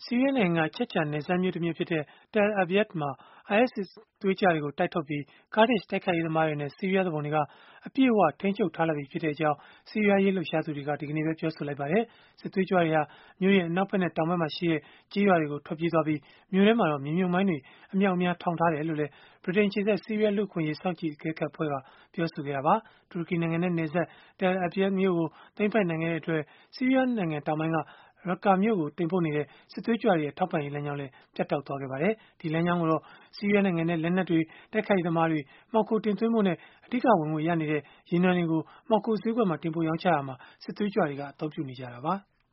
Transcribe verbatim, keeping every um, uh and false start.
ဆီးရီးယားနိုင်ငံက အချက်အခြာနယ်စပ်မြို့တမြို့ဖြစ်တဲ့ Tal Abyad မှာ အိုင်အက်စ် စစ်သွေးကြွတွေကို တိုက်ထုတ်ပြီး ကာဒ့်တိုက်ခိုက်ရေးသမားတွေနဲ့ ဆီးရီးယားသူပုန်တွေက အပြည့်အဝထိန်းချုပ်ထားလိုက်ပြီဖြစ်ကြောင်း ဆီးရီးယားအရေး လှုပ်ရှားသူတွေက ဒီကနေ့ပဲ ပြောဆိုလိုက်ပါတယ်။ စစ်သွေးကြွတွေဟာ မြို့ရဲ့ အနောက်ဖက်နဲ့ တောင်ဖက်မှာရှိတဲ့ ကျေးရွာတွေကို ထွက်ပြေးသွားပြီး၊ မြို့ထဲမှာတော့ မြေမြှုပ်မိုင်းတွေ အမြောက်အများ ထောင်ထားတယ်လို့လည်း ဗြိတိန်အခြေစိုက် ဆီးရီးယား လူ့အခွင့်အရေး စောင့်ကြည့်အကဲခတ်အဖွဲ့က ပြောဆိုခဲ့တာပါ။ တူရကီနိုင်ငံနဲ့ နယ်စပ် Tal Abyad မြို့ကို သိမ်းပိုက်နိုင်ခဲ့တဲ့အတွက် ဆီးရီးယားနိုင်ငံ တောင်ပိုင်းက Raqqa မြို့ကို တင်ပို့နေတဲ့ စစ်သွေးကြွတွေရဲ့ ထောက်ပံ့ရေး လမ်းကြောင်းလည်း ပြတ်တောက်သွားခဲ့ပါတယ်။ ဒီလမ်းကြောင်းကိုတော့ ဆီးရီးယားနိုင်ငံထဲ လက်နက်တွေ၊ တိုက်ခိုက်ရေးသမားတွေ မှောင်ခိုတင်သွင်းဖို့နဲ့ အဓိကဝင်ငွေရနေတဲ့ ရေနံတွေကို မှောင်ခိုဈေးကွက်မှာ တင်ပို့ရောင်းချရာမှာ စစ်သွေးကြွတွေက အသုံးပြုနေကြတာပါ။